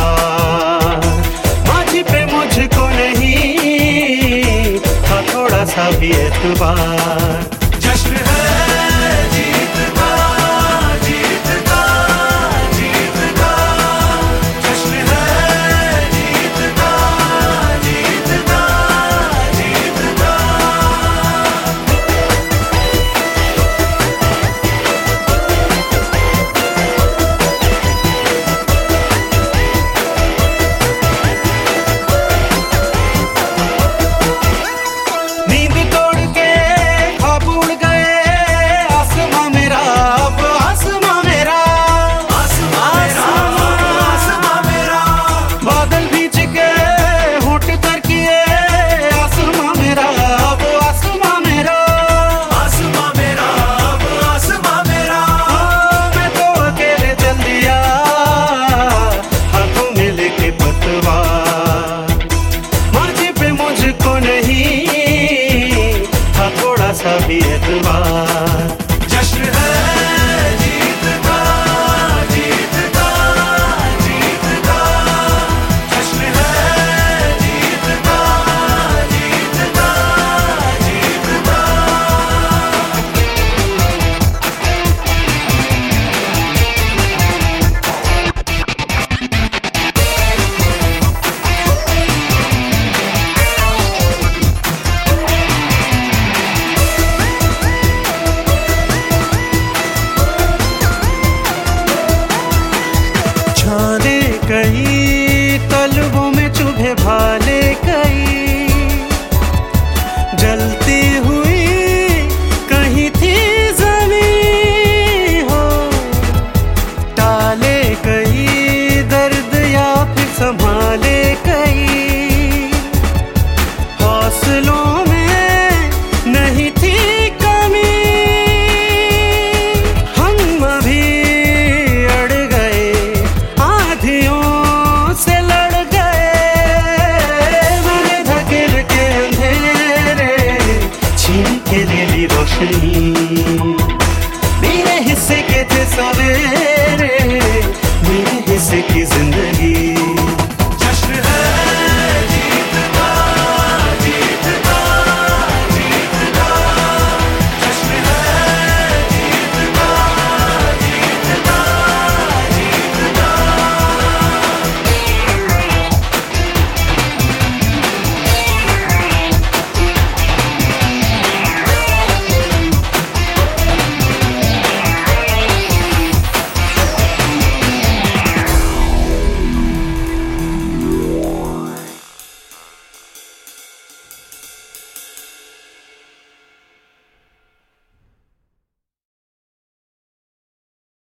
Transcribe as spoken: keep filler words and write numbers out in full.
पार। माझी पे मुझको नहीं था थोड़ा सा भी एतबार। जश्न है जीत का, जीत का, जीत का, जश्न है जीत का, जीत का, जीत का। नींद तोड़ के ख्वाब उड़ गए, आसमां मेरा अब आसमां मेरा, आसमां मेरा, आसमां मेरा, बादल भींच के होंठ तर किए, आसमां मेरा अब आसमां मेरा, आसमां मेरा, अब आसमां मेरा। हाँ, मैं तो अकेले चल दिया हाथों में लेके पतवार। माझी पे मुझको नहीं था थोड़ा सा भी एतबार। जश्न है जीत का, जीत का, जीत का, जश्न है जीत का, जीत का, जीत का। छाले कई तलवों में चुभे भाले कई, जलती हुई कहीं थी जमीन हो, टाले कई दर्द या फिर संभाले कई, हौसलों में नहीं थी कमी, हम अभी अड़ गए आधियों से लड़ गए, मैंने धकेल के अंधेरे छीन के ले ली रोशनी, मेरे हिस्से के थे सवेरे, मेरे हिस्से की जिंदगी।